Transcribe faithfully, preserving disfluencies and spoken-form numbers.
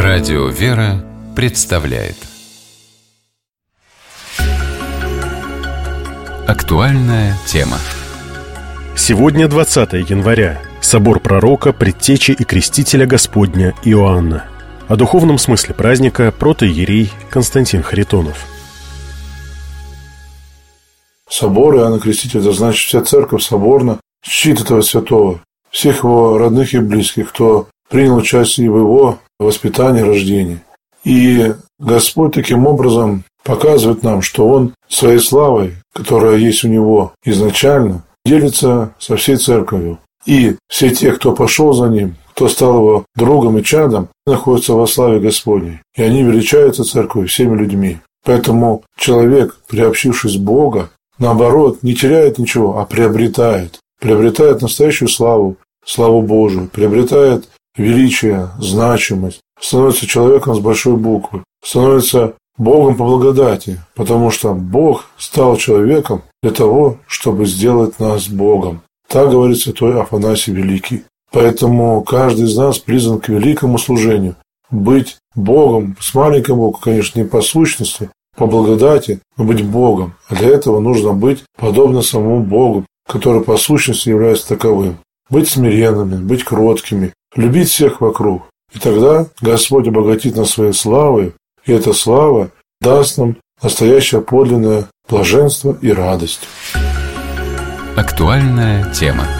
Радио «Вера» представляет актуальная тема. Сегодня двадцатое января. Собор пророка, предтечи и крестителя Господня Иоанна. О духовном смысле праздника протоиерей Константин Харитонов. Собор Иоанна Крестителя, это значит вся церковь соборна, чтит этого святого, всех его родных и близких, кто принял участие в его воспитании, рождении. И Господь таким образом показывает нам, что Он своей славой, которая есть у Него изначально, делится со всей церковью. И все те, кто пошел за Ним, кто стал Его другом и чадом, находятся во славе Господней. И они величаются церковью всеми людьми. Поэтому человек, приобщившись Бога, наоборот, не теряет ничего, а приобретает. Приобретает настоящую славу, славу Божию, приобретает величие, значимость, становится человеком с большой буквы, становится Богом по благодати, потому что Бог стал человеком для того, чтобы сделать нас Богом. Так говорит святой Афанасий Великий. Поэтому каждый из нас призван к великому служению. Быть Богом, с маленьким Богом, конечно, не по сущности, по благодати, но быть Богом. А для этого нужно быть подобно самому Богу, который по сущности является таковым. Быть смиренными, быть кроткими, любить всех вокруг. И тогда Господь обогатит нас своей славой, и эта слава даст нам настоящее подлинное блаженство и радость. Актуальная тема.